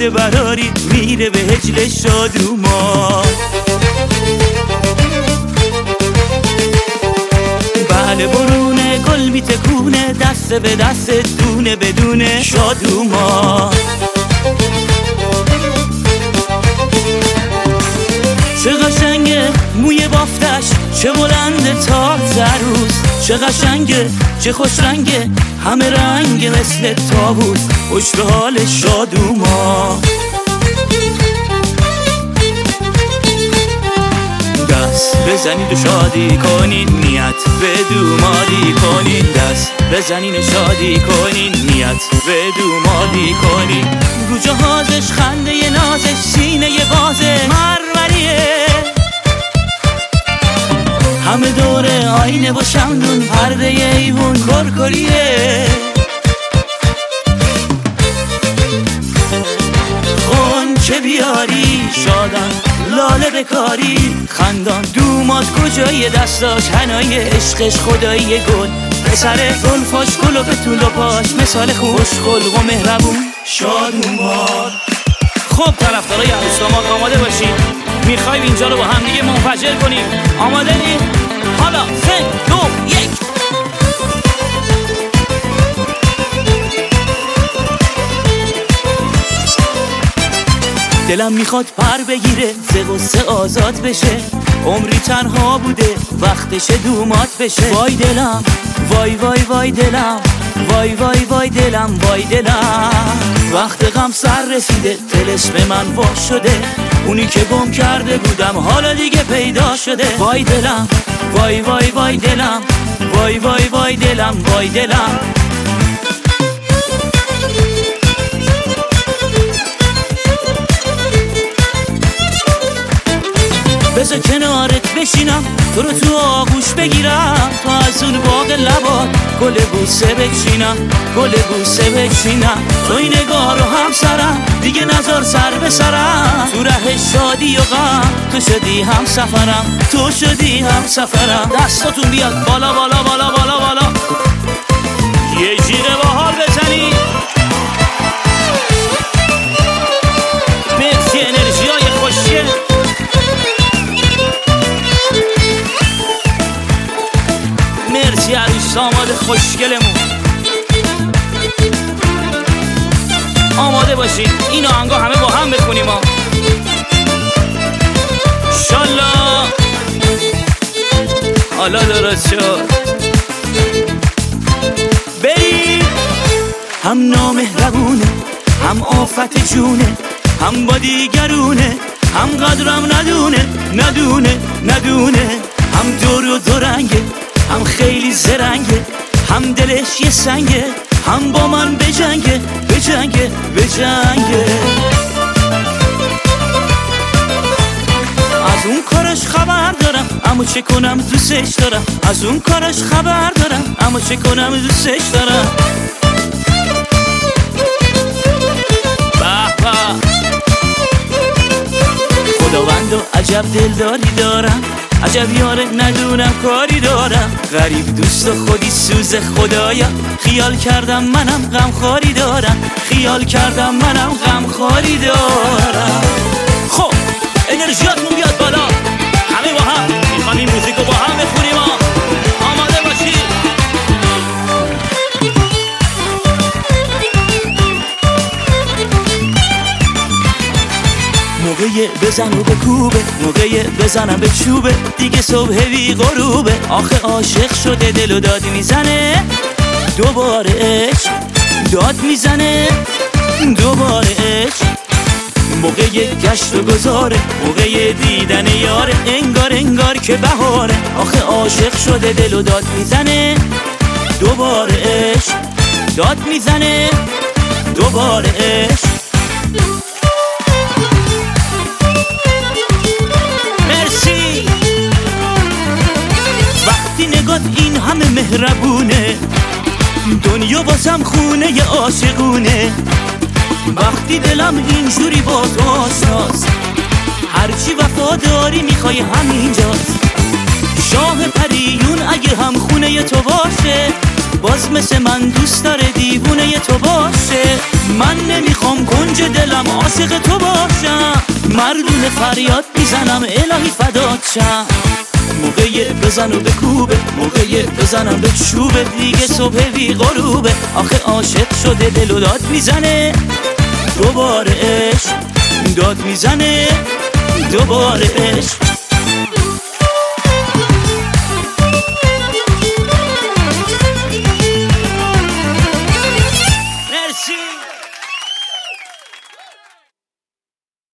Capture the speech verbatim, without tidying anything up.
باده براری میره به هجل شادومان. بله برونه گل میتکونه دست به دست دونه بدونه شادومان. چه قشنگه موی بافتش چه بلنده تا زروز، چه قشنگه چه خوش رنگه همه رنگ مثل طاووس پشت حال شادومان. دست بزنید و شادی کنین نیت به دومادی کنین، دست بزنین و شادی کنین نیت به دومادی کنین. رو جهازش خنده نازش سینه بازه مروریه، همه دوره آینه و شمدون پرده ایوون کرکریه. خونچه بیاری شادان لاله بکاری خندان، دوماد کجای دستاش هنای عشقش خدایی گل، پسر زلفاش گل و به طول و پاش مثال خوش خلق و مهربون شادومان. خب طرفدارای عروس داماد آماده باشین، میخوایم اینجا رو با هم دیگه منفجر کنیم. آماده نی؟ حالا سه دو یک. دلم میخواد پر بگیره ز غصه آزاد بشه، عمری تنها بوده وقتش دومات بشه. وای دلم وای وای وای دلم وای وای وای دلم وای دلم، وقت غم سر رسیده دلش به من واش شده، اونی که گم کرده بودم حالا دیگه پیدا شده. وای دلم وای وای وای دلم وای وای وای دلم وای دلم. بذار کنارت بشینم تو رو تو آغوش بگیرم، تو از اون باغ لبات گل بوسه بچینم گل بوسه بچینم. تو این نگاه رو هم سرم دیگه نظر سر به سرم، تو ره شادی و غم تو شدی هم سفرم تو شدی هم سفرم. دستاتون بیاد بالا بالا بالا بالا بالا، یه جیغ باحال بزنی. مرسی انرژی های خوشگل. مرسی عروس داماد خوشگلمون. آماده باشین این آهنگا همه با هم بخونیم ها. انشالله حالا درست شد. بریم. هم نامهربونه هم آفت جونه، هم با دیگرونه هم قدرم ندونه ندونه ندونه. هم دور و دورنگه هم خیلی زرنگه، هم دلش یه سنگه هم با من بجنگه بجنگه بجنگه. از اون کارش خبر دارم اما چه کنم دوستش دارم، از اون کارش خبر دارم اما چه کنم دوستش دارم. به به خداوندو عجب دلداری دارم، عجب یاره ندونم کاری دارم. غریب دوست و خودی سوز خدایا، خیال کردم منم غم خاری دارم، خیال کردم منم غم خاری دارم. خب انرژیاتون بیاد بالا، همه با هم میخوام این موزیکو با هم بخونیم ها. آماده باشید. موقع بزن و بکوبه، موقع بزنم به چوبه، دیگه صبح بی غروبه. آخه عاشق شده دل و داد میزنه، دوباره عشق داد میزنه دوباره عشق. موقع گشت و گذاره، موقع دیدن یاره، انگار انگار که بهاره. آخه عاشق شده دل و داد میزنه، دوباره عشق داد میزنه دوباره عشق. مرسی. وقتی نگات این همه مهربونه، دنیا بازم خونه ی عاشقونه. وقتی دلم اینجوری با تو آشناست، هرچی وفاداری میخوای همینجاست. شاه پریون اگه هم خونه ی تو باشه، باز مثل من دوست داره دیوونه ی تو باشه. من نمیخوام کنج دلم عاشق تو باشم، مردون فریاد میزنم الهی فدات شم. موقع بزن و بکوبه، موقع بزنم به چوبه، دیگه صبح بی غروبه. آخه عاشق شده دل و داد میزنه، دوباره عشق داد میزنه، دوباره عشق.